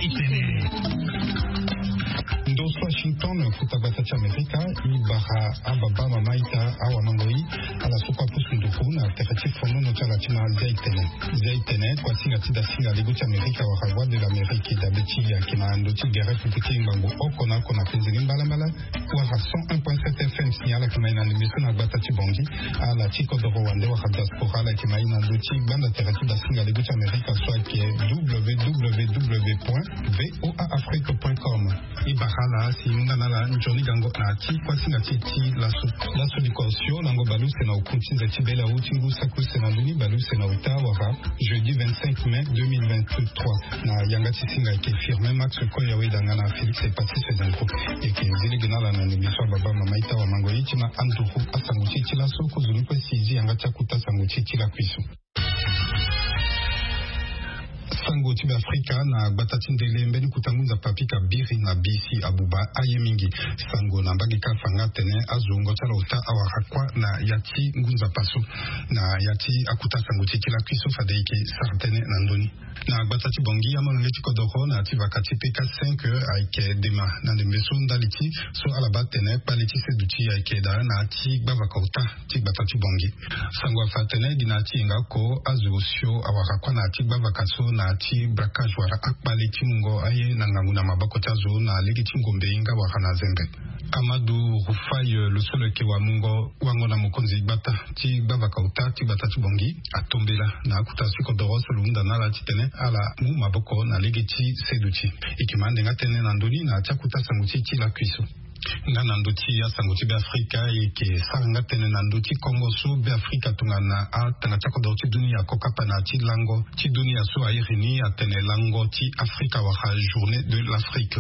itene. Ndos Washington kutabatati Amerika ibaha ababa maita awa mangoi ala suka pusunduku na terati fono no chalatima zaitene kwa singa tida singa leguti Amerika wa hawa de l'Amérique d'Abeti ya kina ndoti gere fukuti mbangu okona kona penzini mbalambala wa 101.7 FM signala kima ina ndimiso na batati bongi ala chiko do Rwanda wa diaspora la kima ina ndoti banda terati da singa leguti Amerika soit qui est www.voaafrique.com ibahala si ngana la njoni gango na ti kwa singa ti la solikosio lango balu sena ukuntinza tibela utingu saku sena luni balu sena utawara jeudi 25 mai 2023 na yangati singa ke firme Max Koyawe dangana Felix et Patrice Danko eke zile genala na nimiswa baba mama ita wa mangoichi na antuhu asanguchi tila soko zulupe sizi yangati akuta sanguchi tila kwisu sango tibe Afrika na batatindele mbeni kutangunza papika biri na bisi abuba ayemingi sango na mbagika fanga tene azungo tala uta awarakwa na yati ngunza paso na yati akuta sango tikila kwiso fadeike sartene na ndoni na batati bongi amonangeti kodoro na ati vakati peka 5 aike dema na dembeso ndaliti so alaba tene paliti seduti aike da na ati bavakauta tik batati bongi sango afatene dinati ingako azusio awarakwa na ati bavakaso na ati braquage wara akbali timungo aye nangangu na mabako tazo na legi tingombe inga wahana zembe Amadou Rufai le solo ke wa mungo wango na mukonzi bata ti bavaka uta ti bata ti bongi atombela na akuta siko doro solunda na la titene ala mu maboko na legi ti seduti ikimande ngatene na ndoni na chakuta sanguti ti la kwiso ngana ndoti ya sanguti be Afrika yeke sanga tene na ndoti Kongo so be Afrika tungana atanga chako doti dunia kokapa na ti lango ti dunia so ayirini atene lango ti Afrika wa journée de l'Afrique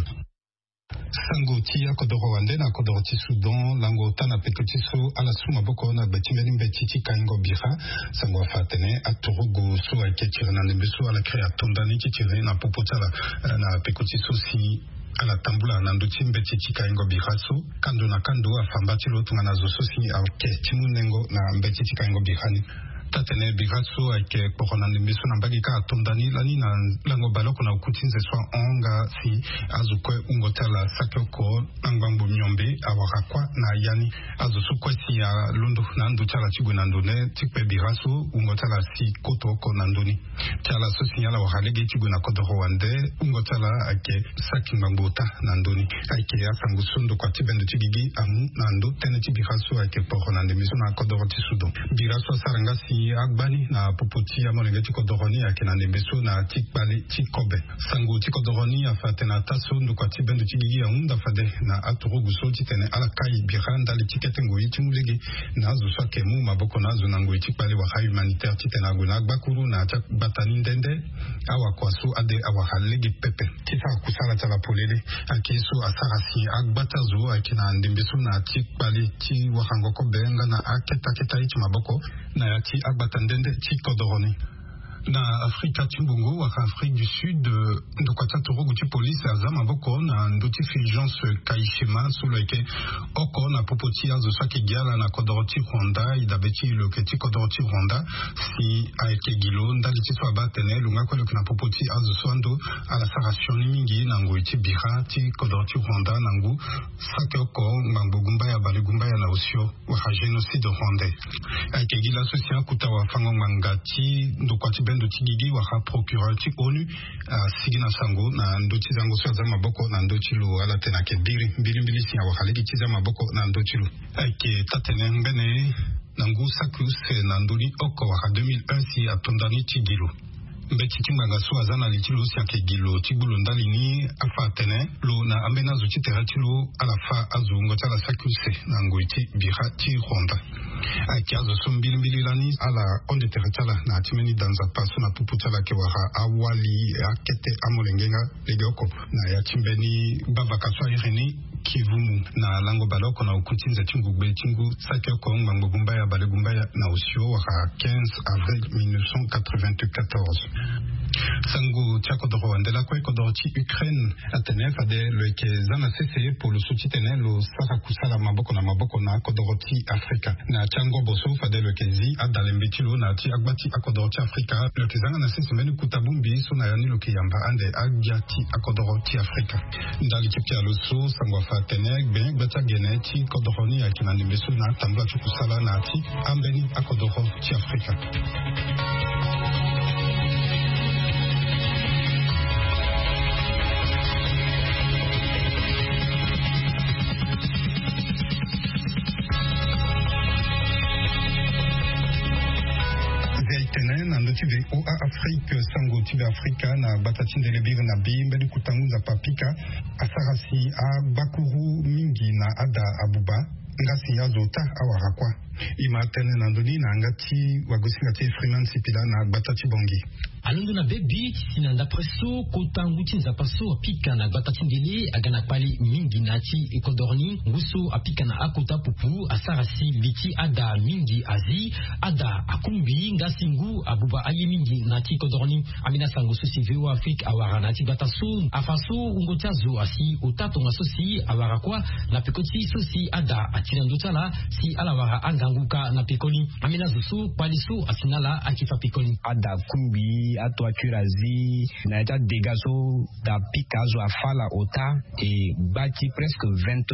sango ti ya kodoro wande na kodoro ti Sudan lango tana petoti so ala suma boko na betimeli mbeti ti kaingo bira sango afatene aturugo so aketire na nembeso ala krea tondani ti tire na popotala na pekoti so si ala tambula na nduti mbeti tika ingo biraso kando na kando afambati lo tungana zo sosi ke timunengo na mbeti tika ingo birani tatene biraso ake korona nembeso na mbagika atondani lani na lango baloko na ukutinze swa onga si azukwe ungotala sakoko nangbango myombe awarakwa na yani azusukwe si ya londo na nduchala chigwe na ndone tikpe biraso ungotala si kotoko na ndoni chala so sinyala wahalege chigwe na kodoro wande ungotala ake sakimbangota na ndoni ake asangusundo kwa tibendo chigigi amu na ndo tene tibiraso ake korona nembeso na kodoro ti Sudan biraso saranga si agbani na popoti ya molengeti kodoroni akina nembeso na tikbali tikobe sango tikodoroni afatena taso ndukwa tibendo tigigi ya unda fade na aturugu so titene alakai biranda li tiketengo itimulege na azu swake mu maboko na azu nango itikbali wa hai humanitaire titena guna agbakuru na atak batani ndende awa kwaso ade awa halegi pepe tita kusala tala polele akiso asarasi agbatazo akina nembeso na tikbali ti wakangoko benga na aketa iti maboko na yati batandende tikodoroni na Afrika timbungo wa Afrique du Sud ndokwata torogu ti police azama boko na ndoti fulgence kaishema solo eke oko na popoti azo sake giala na kodoroti Rwanda idabeti lo ke ti kodoroti Rwanda si aeke gilo ndali ti so abatene lunga kwelo na popoti azo swando ala sarasioni mingi nango iti bira ti kodoroti Rwanda nangu sake oko ngambo gumba ya bale gumba ya na osio wa genocide rwandais aeke gila sosia kuta wa fango mangati ndokwati bendo tigigi wa procureur ti ONU sigina sango na ndoti zango so za maboko na ndoti lo ala tena ke mbili si wa halegi ti za maboko na ndoti lo ake tatene ngene nangu sakuse na ndoli oko wa 2001 si atondani tigilo mbeti timbanga so azana litilo si ake gilo tibulo ndalini afa tene lo na ambena zo titera tilo alafa azungo tala sakuse na ngoiti bira ti Rwanda akiazo so mbili lani ala onde teretala na timeni danza paso na puputala ke wara awali akete amolengenga legoko na ya timbeni bavaka so ireni kivumu na lango baloko na ukutinza tingugbe tingu sakeko ngambo gumbaya bale gumbaya na osio wara 15 avril 1994 Sango Tchakodoro Andela Kwe Kodoroti Ukraine Atene Fade le Kezana CCE pour le soutien lo Sarakusala Maboko na Maboko na Kodoroti Africa na Chango Boso Fade le Kezi Adalembetilo na Ti Agbati Akodoroti Africa le Kezana na CCE Kutabumbi Sonayani lo Kiyamba ande Agyati Akodoroti Africa Ndali Kipia Loso Sango Fatene Ben Gbata Geneti Kodoroni Akinani Meso na Tambla Chukusala na Ti Ambeni Akodoroti Africa. Tibe o Afrique sango tibe Africa na batatin de lebir na bimbe di kutangu za papika asarasi a bakuru mingi na ada abuba ngasi ya zota awarakwa imatene na ndoni na ngati wagosinga Freeman Sipila na batati bongi alundu na bebi sinanda preso kotangu tinza paso apika na batati ndele agana pali mingi nati ekodorni nguso apika na akota pupu asarasi biti ada mingi azi ada akumbi ngasingu abuba aye mingi nati ekodorni amina sango sosi veo Afrique awara nati bataso afaso ungotazo asi otato ngasosi awara kwa na pekoti sosi ada atina ndotala si alawara anganguka na pekoni amina zusu paliso asinala akifa pekoni ada kumbi ato akurazi na eta degazo da pikazo afala ota et bâti presque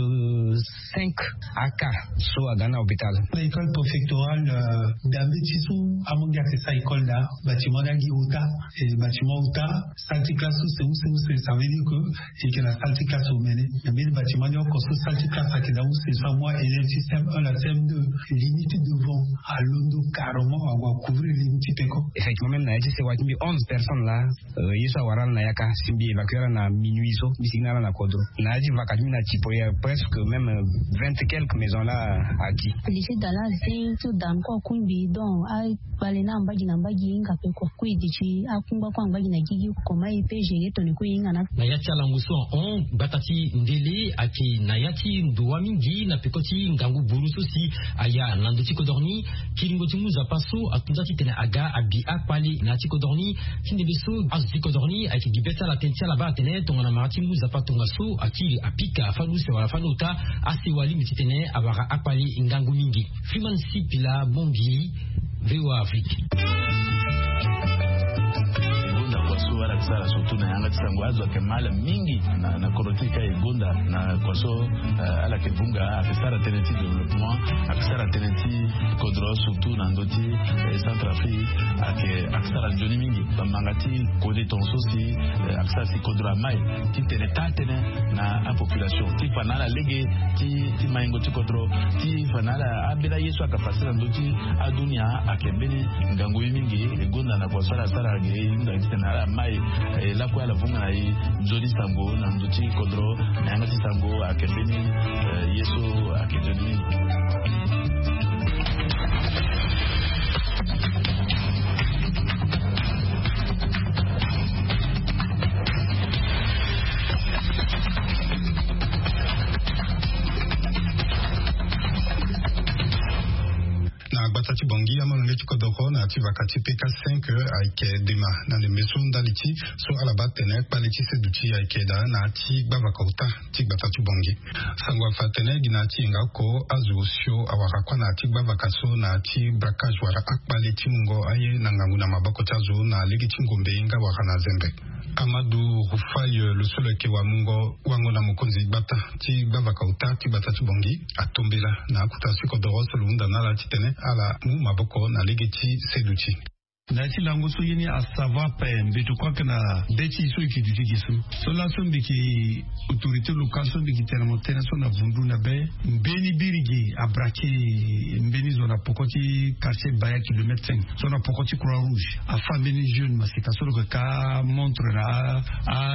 25 AK so agana hôpital l'école préfectorale d'Ambetisu amonga c'est ça école là bâtiment d'Angi Ota et bâtiment Ota salti classe c'est où ça veut dire que et que la salti classe au mené mais le bâtiment d'Angi ko salti classe à Kedaou c'est pas moi et le système 1 la CM2 limite devant à Londo carrément on va couvrir limite peko effectivement même na dit c'est 11 personnes là yesa waral na yaka simbi évacuer na minuit so bisinala na kodro na dit vakatimi na tipo ya presque même 20 quelques maisons là aki lycée dala c'est tout dans quoi kumbi donc ai balena mbaji na mbaji inga peko kuidichi akumba kwa mbaji na gigi koma ipeje yeto ni kuinga na yati ala nguso on batati ndele aki na yati ndoa mingi na pekoti ngangu buruso si aya nandoti kodorni kiringo timuza paso atundati tena aga abi apali na tikodorni kindebeso azuti kodorni aki gibeta la tentia la ba tene tongana marati muza patonga so aki apika faluse wala fanota asi wali mititene abara apali ngangu mingi Freeman Sipila bongi VOA Afrique wala kusala surtout na yanga tsango azo kemala mingi na korotika egonda na kwaso ala kebunga akisara teneti development akisara teneti kodro surtout na ndoti Centrafrique akisara joni mingi bamangati kode tonso si akisara si kodro mai ti tene na a population ti fanala lege ti maingo ti kodro ti fanala abela yesu akafasira ndoti adunia akembeni ngango mingi egonda na kwaso ala sara ge nda mai la kwa la vunga na zoni sango na nduti kodro na ngati sango akembeni yeso akejoni Batati Bangi amalonge Kodoro na ati vakati PK5 aike dema na le meson daliti so alaba tene paliti seduti aike da na ati bavakauta ti Batati Bangi sangwa fatene gina ati ngako azosio awarakwa na ati bavakaso na ati brakajwara akpaliti mungo aye na ngangu na mabako tazo na legiti ngombe inga wakana zembe Amadou Rufai le solo ke wa mungo wango na mokonzi bata ti bavakauta ti Batati Bangi atombela na akutasi Kodoro solunda na la titene ala mu maboko na legeti seduti Nati lango so yini a savoir pembe je crois que na deti so ki diti so la so mbiki autorité locale so mbiki termontena so na vundu na be mbeni birigi abraki mbeni zona pokoti quartier baya kilomètre 5 so na pokoti croix rouge a fa mbeni jeune masika so le ka montre na a lunette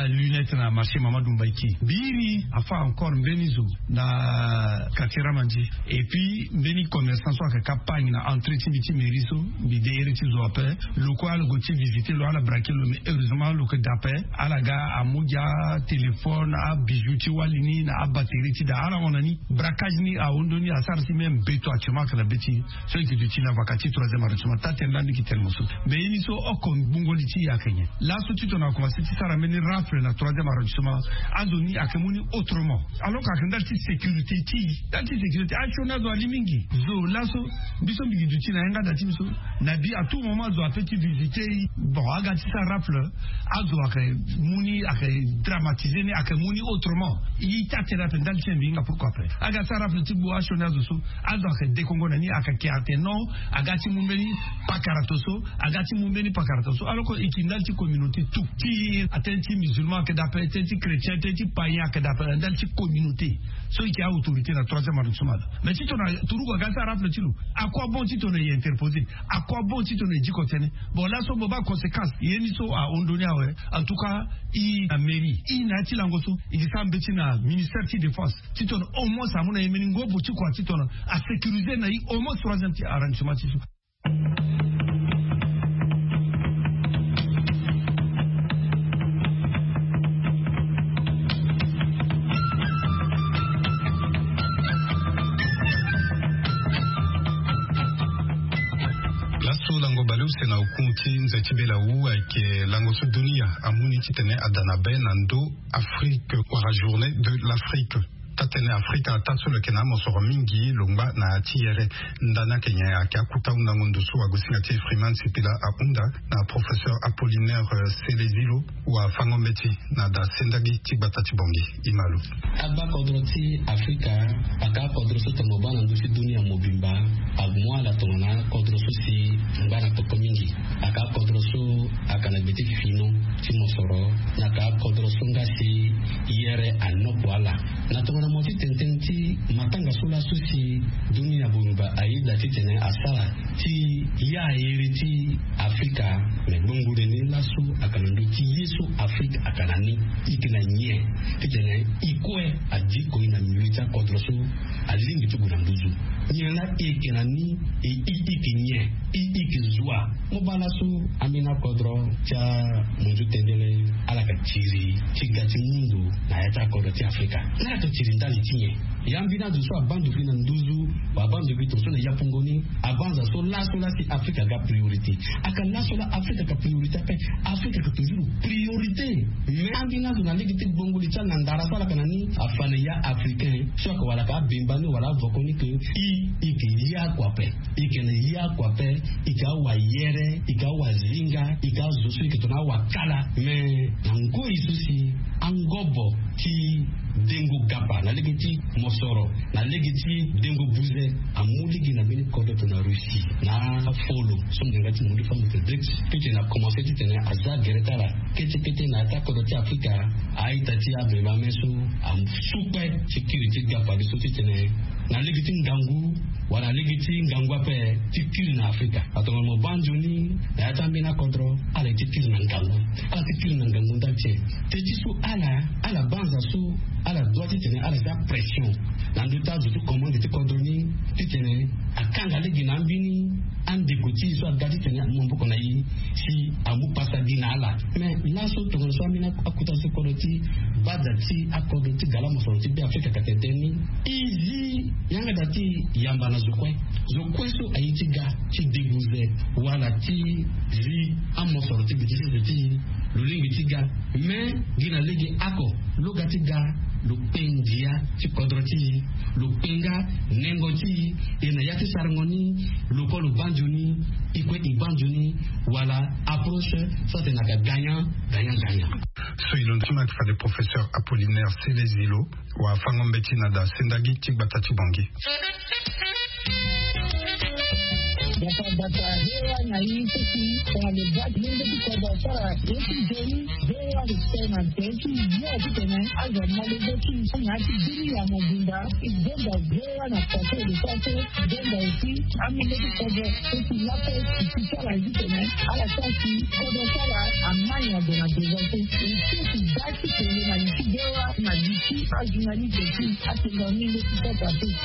net na marché Mamadou Mbaiki biri afa encore Benizo na Katira Manji et puis Beni commerçant soit campagne na entretien biti meriso bi dereti zo apé local goti visiter lo ala braquer le mais heureusement lo que d'appel ala ga amuja téléphone a bijouti walini na batterie ti da ala onani braquage ni a ondoni a sarsi même beto a chuma kala beti so ki du tina vakati 3e arrondissement tatenda ki tel mosu mais ini so okon bungoli ti ya Kenya là so tu tona commencé ti sara meni rafle na 3e arrondissement azoni akemuni autrement alors qu'akenda ti sécurité action do alimingi zo là so biso bi du tina nga dati biso na bi à tout moment zo apeti visiter bon agati sa rafle azo akay muni akay dramatiser ni akay muni autrement il tatera pendal chembinga pourquoi pas aga sa rafle ti bo action na zo so azo akay dekongona ni akay kiate non agati mumeni pakaratoso agati mumeni pakaratoso alors que ikindal ti communauté tout ti atenti musulman que d'appel ti chrétien ti païen que d'appel dans ti communauté ceux qui a autorité na 3e arrondissement mais si tu na turu ko gasa rafle ti lu à quoi bon si tu ne y interposer à quoi bon si tu ne dikotene bon là so boba conséquence yeni so a ondonia ouais en tout cas i na mairie i na ti langoso i sambe ti na ministère ti défense ti ton au moins ça mona yemeni ngobo ti ko ti ton a sécuriser na i au moins 3e arrondissement ti sena ukunti nzatibela uwa ke langoso dunia amuni titene adanabe nando Afrique kwa la journée de l'Afrique tatene Afrika taso le kena mosoro mingi longba na tiere ndana Kenya ya kakuta unangondo so agosinga ti Freeman sipila akunda na professeur Apollinaire Selezilo wa fangombeti na da sendagi tibatati bongi imalu aba kodroti Afrika aka kodroso tomobana ndusi dunia mobimba agmwa la tona kodroso si ngana tokomingi aka kodroso akana beti fino ti mosoro na ka kodroso ngasi yere anokwala na tona moti tententi matanga sula susi dunia buruba aida titene asala ti ya yeriti Afrika me bungure ni lasu akanando ti yesu Afrika akanani ikina nye titene ikwe adiko ina milita kodroso alingi tuguranduzu nyela ikinani ikinye ikizwa mobalasu amina kodro cha munju tendele alaka chiri chigati mundu na yata kodro ti Afrika na to chiri ndali tinye yambina duso abandu fina nduzu abandu bito so na yapungoni abanza so la si Afrika ga priorité aka la so la Afrika ka priorité pe Afrika ka toujours priorité mais ambina na ligiti bongoli cha ndara sala kanani afane ya africain so ko wala ka bimbani wala vokoni ke ikiya kwape ikene ya kwape ikawa yere ikawa zinga ikazo so ikitona wakala me ngo isusi angobo ki dengo gaba na legiti mosoro na legiti dengo buze amuligi na bini kodo to na Russie na follow some de ngati muri famu de BRICS pete na commencer titene aza geretara kete na ta kodo ti Afrika aita ti abeba meso am super security gaba de so titene na legiti ngangu wala legiti ngangwa pe tikiri na Afrika atonga mo banjuni na tambina kontro ala tikiri na ngangu ala tikiri na ngangu ndache tejisu ala banza su ala doit tene ala da pression na nduta zu commande te kodoni tene akanga legi na mbini ande goti so agadi tene mboko na yi si amu pasadi na ala mais là so to so amina akuta se kodoti badati akodoti gala mo sorti bi Afrika katenteni easy yanga dati yamba na zokwe so ayitiga ti deguze wala ti zi amo sorti bi ti lulingi tiga mais gina legi ako logatiga lupendia ti kodroti lupenga nengoti ina yati sarngoni lukolo banjuni ikwe ibanjuni wala approche ça c'est naka gagnant. So ilondima kifa de professeur Apollinaire Selezilo wa fangombeti na da sendagi tibatati bongi bata hewa na hii kwa lebati nende kwa sara yesu jeni hewa kusema yesu yote tena aza malezoti ngati dini ya mobinda igenda hewa na kwa ile sasa genda uti amende kwa yesu lapo kisara hivi tena ala sasa kwa sara amanya dona dezote yesu dati à journaliste aussi, à se donner le tout ça passer.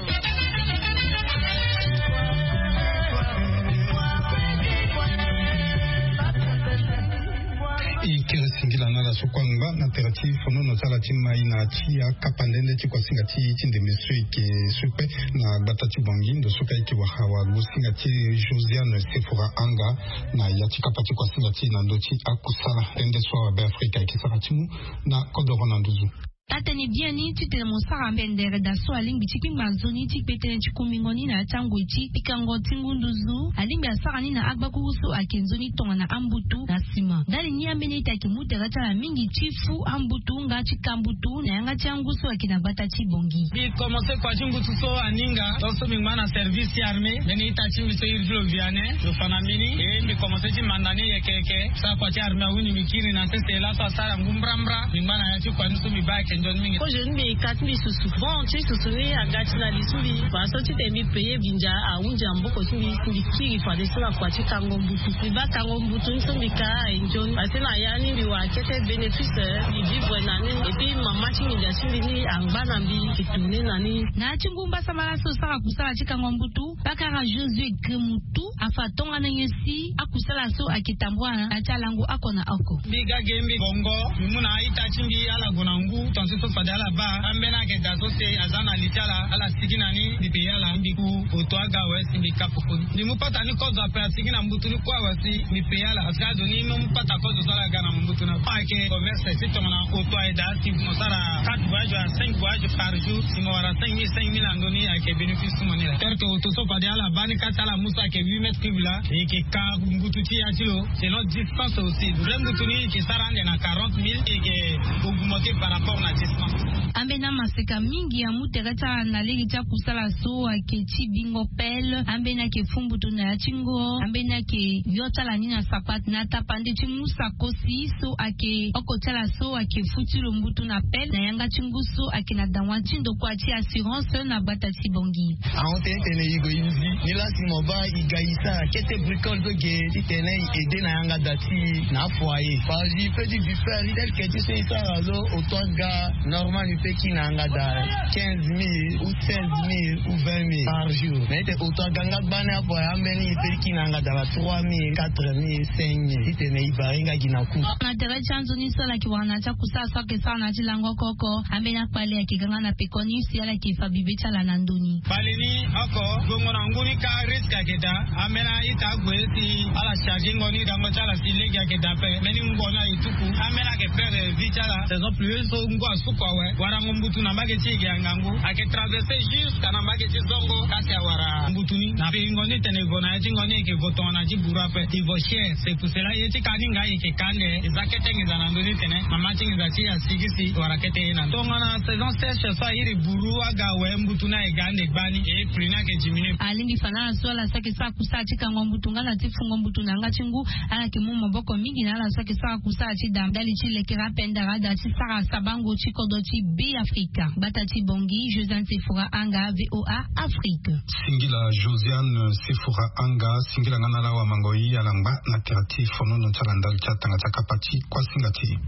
Ikere singila na la sokwanga na terati fono no sala tima ina chia kapandende ti kwa singati tinde mesui ke supe na batati bangi ndo soka iki wa hawa gusingati Josiane Sephora Anga na yati kapati kwa singati na ndoti akusala ende so ba Afrika ikisara timu na kodoro na nduzu. Atani biani tite mosara mbendere da so alimbi chiki mazoni ti petene chikumingoni na chango chi pikango tingunduzu alimbi asara na agba kuhusu akenzoni tonga na ambutu na sima dali ni amene itaki muterata la mingi chifu ambutu nga chikambutu na yanga changuso akina bata chibongi bi commencer kwa chungutu so aninga so mingmana service armée neni itachi miso irflo viane lo fanamini bi commencer chi mandani yekeke sa kwa chi armée wuni mikiri na sese la so sara ngumbramra mingmana ya chi kwa nusu mibake. Aujourd'hui, mes 4000 souvent, tu sais, à Gatina, les souris, parce que tu t'es mis payé, Binja, à Unjambo, parce que tu il faut des choses à quoi tu Kangombutu. Tu vas Kangombutu, nous sommes des cas, et John, parce que Nayani, lui, a quitté bénéfice, il vivre une année, et puis maman, tu m'as dit, tu en Banambi, qui tournait l'année. Nachingumba Samara Sosara Kusala Chikangombutu, Bakara Josué Kremutu, Afaton Anayesi, Akusala So, Akitambwana, Achalangu, Akona Oko. Biga Gembi Bongo, Muna Itachimbi, Alagonangu, so fadala ba ambena ke daso se azana litala ala sigina ni dipeyala mbiku otwaga wesi mbikapuko ni mupata ni kozo apela sigina mbutu ni kwa wasi mipeyala askazo ni mupata kozo sala gana mbutu na pake commerce c'est comme na otwa eda si mosara 4 voyages à 5 voyages par jour si mora 5000 andoni ake bénéfice monela terke otoso fadala bani katala musa ke 8 mètres cubes là et que ka mbutu ti atilo c'est notre distance aussi rembutu ni ki sarande na 40000 et que augmenter par rapport na ambena maseka mingi ya mutereta na legi cha kusala so akechi bingo pel ambena ke fumbutu na chingo ambena ke yota la nina sapat na tapande chimusa kosi so ake okotela so ake futilo mbutu na pel na yanga chinguso ake na danwa chindo kwa chi assurance na bata chibongi aonte tene yigo inzi nila simoba igaisa kete bricole de ge tene ede na yanga dati na foyer par ji petit du fer tel que tu sais ça alors autoga normal il fait qui n'a pas 15 000 ou 16 000 ou 20 000 par jour. Mais autoga n'a pas pour amener il fait qui n'a pas 3 000, 4 000, 5 000. Il te n'est pas rien qui n'a coûté. Na tere chanzoni sola ki wana cha kusasa ke sana chilango koko amena pale akiganga na pekoni si ala ki fabibecha la nandoni. Baleni ako gongona nguni ka risk akeda amena ita gwesi ala charging ngoni dango chala silegi akeda pe meni ngona ituku amena ke perdre vichala saison plus so ngwa suko we wara mbutu na mbage chigi angangu ake traverser jusqu'à na mbage chizongo kati ya wara mbutuni na ngoni tenegona ya ngoni ke votona jibura pe ivoshie c'est pour cela yeti kaninga yake kande zaketengiza na ndoni tene mama tingiza chi ya sigisi wara kete ina tongana saison sèche so iri buru aga we mbutu na egande gbani e prina ke jimine alingi fanana swala sake sa kusa chika ngombutu ngala tifungo mbutu na ngachingu ala kimumo boko mingi na ala sake sa kusa chi damdali chi lekera penda rada chi sara sabango chi kodochi B Africa batati bongi Josiane Sephora Anga VOA Afrique singila Josiane Sephora Anga singila ngana wa mangoi alangba na terati fono no chalandal chatanga chakapati kwa singati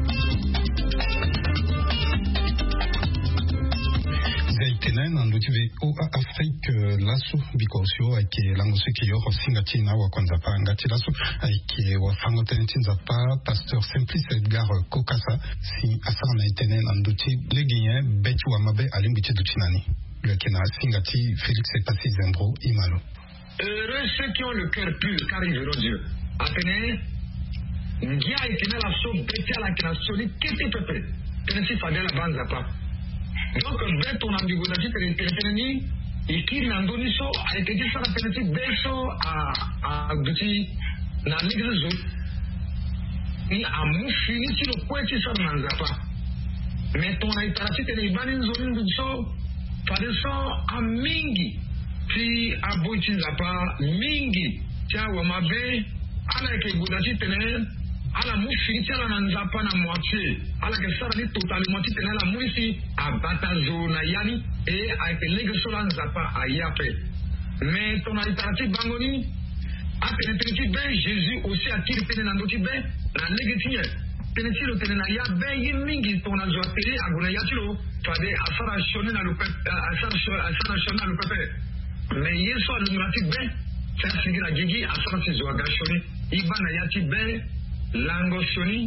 zaitenen andutive VOA Afrique lasso bikosio ake langosi kiyo singati na wa kwanza pa ngati lasso ake wa fango tentinza pa pasteur Simplice Edgar Kokasa si asana itenen anduti legien betu wa mabe alimbiche dutinani le kena singati Félix Epasi Zembro Imalo. Heureux ceux qui ont le cœur pur car ils verront Dieu. Atene ngia itena la so betia la kena soli kete pepe tenesi fadela banza pa. Donc beto na mbigudati teneni ikiri na ndoni so aikeji sara tenesi beso a duti na nigrezo ni amufi ni silo kweti sa manza pa. Meton na itarasi tene ibani nzoni nduso fadeso a mingi ti aboiti zapa mingi tia wa mabe ala ke budati tene ala mufi tia la nzapa na moitié ala ke sara ni totalement tene la muisi abata zona yani et a ke lege sola nzapa ayape mais ton itarati bangoni a tene ben Jésus aussi a tiri tene na ndoti ben na lege tiye tenetilo tenena ya be yimingi tona zoatele aguna yatilo fade asara shone na lupe asara shone na lupe mais yeso alungati be ça sigira gigi asara se zoaga shone ibana yati be lango shoni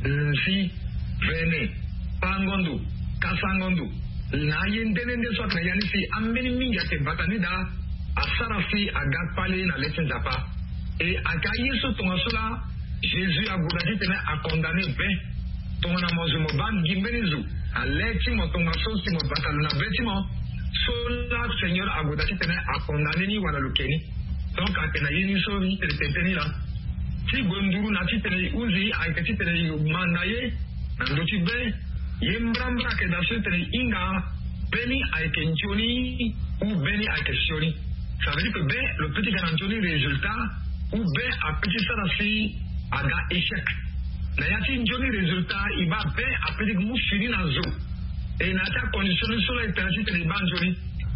si vene pangondu kasangondu na yendende so kana yani si ameni mingi ate batanida asara si agapale na lesen zapa et akayeso tonga sola Jésus a goudati tene a condamné ben tongana mozumo ban gimbenizu a letimo tonga sosi mo bataluna betimo sola Seigneur a goudati tene a condamné ni wana lukeni donc a tena yini so ni tene la ti gonduru na ti tene uzi a ti tene mandaye ndoti be yembrambra ke da se tene inga beni a kenchoni ou beni a kesioni ça veut dire que ben le petit garantoni résultat ou ben a petit sarasi aga échec na yati njoni résultat iba be apedi musini na zo e na ta condition solo etasi te liba njoni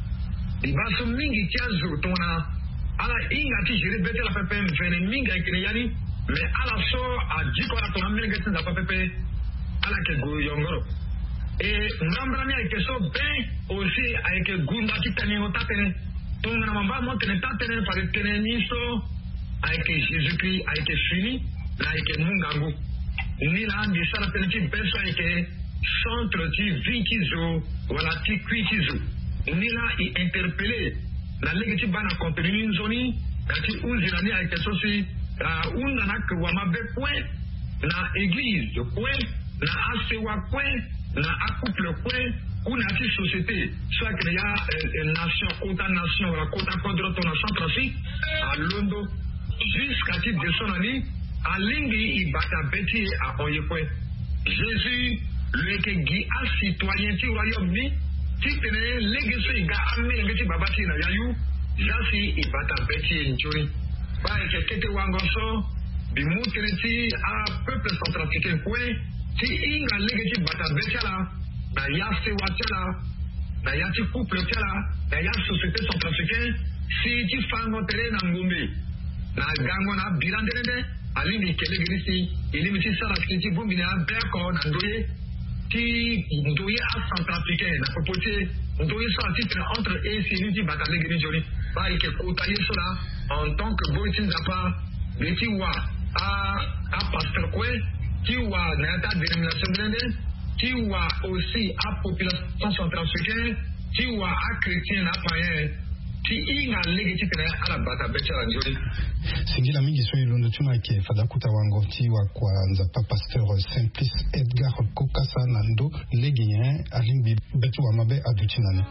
iba so mingi tia zo tona ala inga ti jere bete la pepe vene minga ikene yani mais ala so a jiko la tona minga tsa pa pepe ala ke go yongoro e ngambrani ake so be aussi ake gunda ti tani hota tene tona na mamba mo tene ta tene pare tene niso ake Jésus-Christ ake fini na ike mungangu ni la di sala penati beso ike centre ti vinkizo wala ti kwitizo ni la i interpellé na legiti bana contenu nzoni na ti uzila ni ike sosi unda na kwa mabe kwe na église kwe na asewa kwe na couple kwe una ti société soit que ya nation kota nation wala kota kodro to na centrafrique a Londo jusqu'à ti desonani alingi ibata beti a oyekwe Jésus le ke gi a citoyen ti royaume ni ti tene legeso iga ame ngeti babati na yayu jasi ibata beti njuri ba ke kete wangoso bi mutene ti a peuple centrafricain kwe ti inga legeti bata beti ala na ya se watela na ya ti couple tela na ya société centrafricain si ti fango tele na ngombe na gango na birandene alini kelegirisi ilimiti sara kiti vumbi na beko na ndoye ti ndoye a centrafricain na popote ndoye sa titre entre et ti batale grinjoni ba ike kota yesola en tant que boitin zapa beti wa a pasteur kwe ti wa na ta dénomination grande ti wa aussi a population centrafricaine ti wa a chrétien na païen ti inga legiti tena ala bata betela njori singila mingi so ilondo tuna ke fadakuta wango ti wa kwanza pa pasteur Simplice Edgar Kokasa nando legien alimbi betu wa mabe adutinani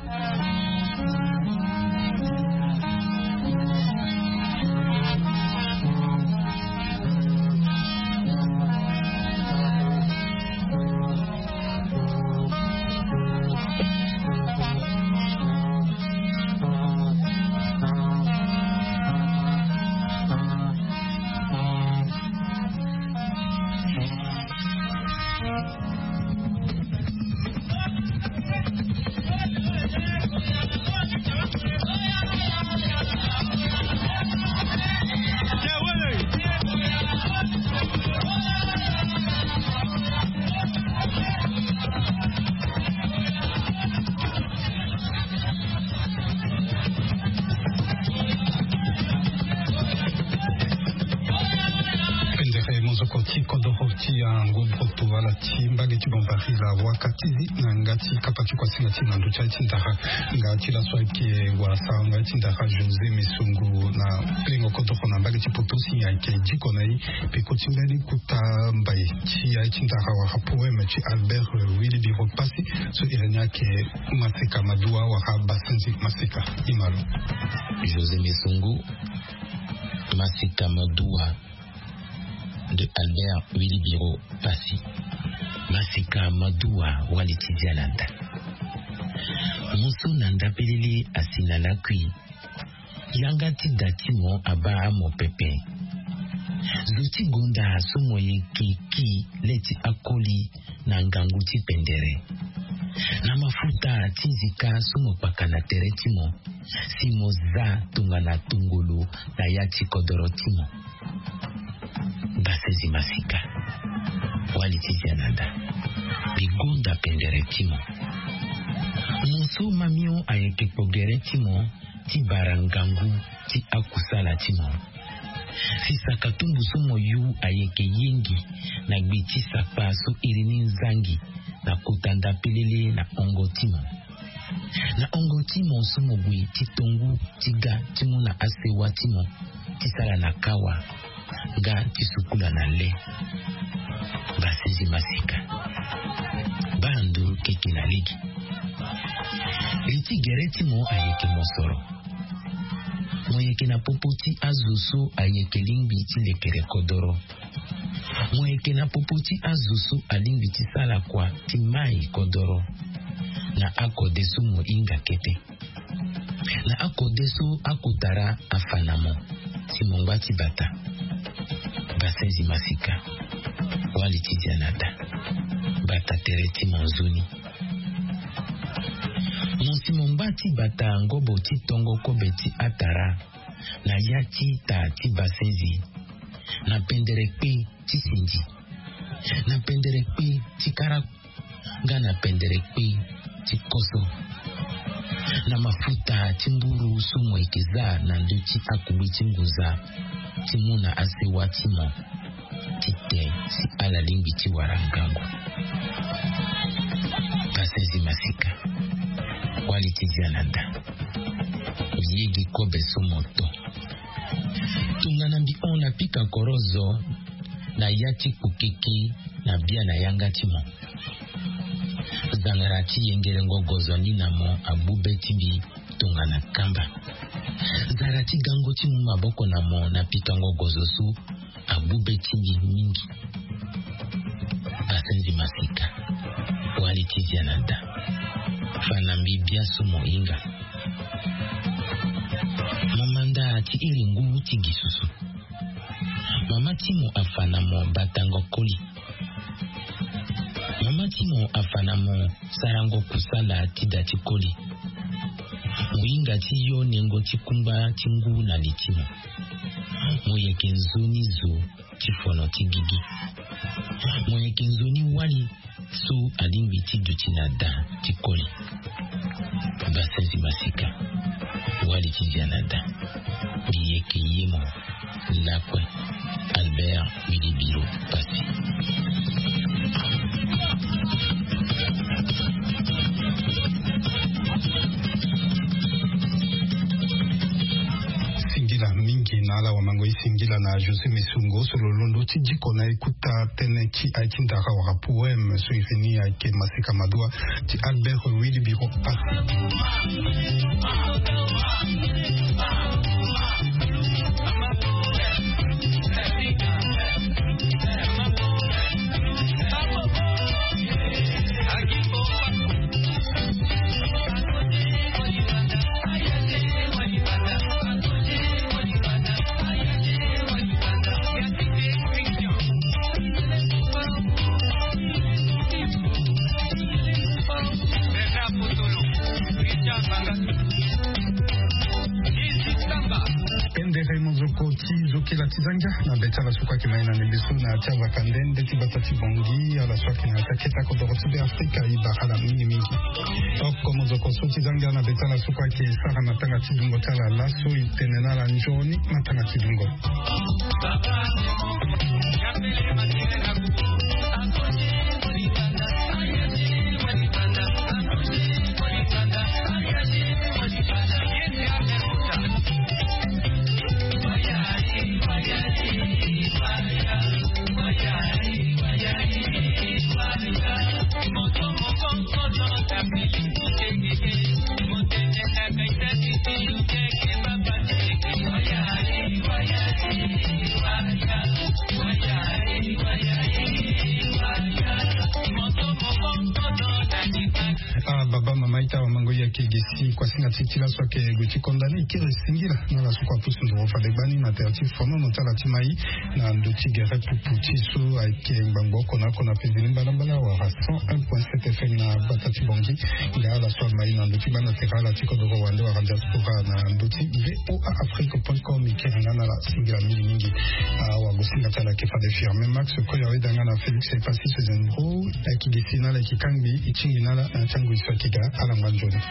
wala chimbage chibombari la wakatizi na ngati kapati kwa singati na nducha chindara ngati la swake wa sanga chindara José Misungu na klingo kodoko na mbage chipotosi yake jiko na hii piko chimbali kutambai chia chindara wa hapoe mechi Albert Willy Biro Pasi so ilanya ke masika madua wa habasanzi masika imalo José Misungu masika madua de Albert Willy Biro Pasi masika madua walitidialanda muso nanda pelele asinala kui yangati datimo aba mo pepe zuti gunda somoye kiki leti akoli na nganguti pendere na mafuta tinzika somo pakana teretimo simoza tungana tungulu na yati kodorotimo basezi masika walitizianada bigonda pendere timo monso mamio ayeke pogere timo ti barangangu ti akusala timo sisaka tumbu somo yu ayeke yengi na gbi ti sakpa so irini nzangi na kotanda pelele na ongo timo na ongo timo somo gwi ti tongu ti ga timo na asewa timo ti sala na kawa ga ti sukula na le basezi masika bandu keki na ligi eti gere timo ayeke mosoro moyeke na popoti azusu ayeke lingbi ti lekere kodoro moyeke na popoti azusu alingbi ti sala kwa ti mai kodoro na akodesu mo inga kete na akodesu akutara afanamo ti mongba ti bata basenzi masika wali ti dianada bata tere ti monzuni monsi mongba ti bata ngobo ti tongo kobe ti atara na ya ti ta ti basenzi na pendere kpe ti sinji na pendere kpe ti kara nga na pendere kpe ti koso na mafuta ti mburu sumo ekeza na ndu ti akubi ti nguza ti muna asewa ti mo ti te si ala lingbi ti warangangu basenzi masika wali ti dianada yegi kobe sumo to tungana mbi ona pika korozo na yati kukiki na bia na yanga timo zangara ti yengere ngogozo nina mo abube timbi tungana kamba zara ti gango ti mu maboko na mo na pika ngogozo su abube timbi mingi basenzi masika wali ti dianada fana mbi bia sumo inga mamanda ti iringu ti gisusu mama timo afana mo batango koli mama timo afana mo sarango kusala ti dati koli muinga ti yo nengo ti kumba ti ngu na litimo moyeke nzoni zo ti fono ti gigi moyeke nzoni wali so alingbi ti duti na da ti koli basenzi masika wali ti dianada biyeke yemo lakwe Albert Wilibiro Pasi. Singila mingi na ala wa mango singila na José Mesungo solo londo ti jiko na ikuta tene ki aikindaka wa poème so ifini aike masika madua ti Albert Wilibiro Pasi. Kila tizanga na beta la suka kimaina nembesu na chawa kandende tibatati bongi ala swaki na taketa kodorotibe Afrika ibahala mingi oko mozoko so tizanga na beta la suka ki sara matanga tidungo tala laso itenena la njoni matanga tidungo Why baba mama ita mango ya kegesi kwa singa titila so ke guti kondani kire singira na la sukwa pusu ndo fa de bani na terti fono no tala timai na ndoti gere puputi so ake ngbango kona pezini mbala wa 101.7 FM na batati bongi nga la so mai na ndoti bana tekala tiko do Rwanda wa diaspora na ndoti voaafrique.com ikiranga na la singira mingi wa gosinga tala ke fa de firme max ko ya wedanga na Felix et Passy Sezendro akigesi na la kikambi ichingi na la changu iswakiga ala mwanjoni.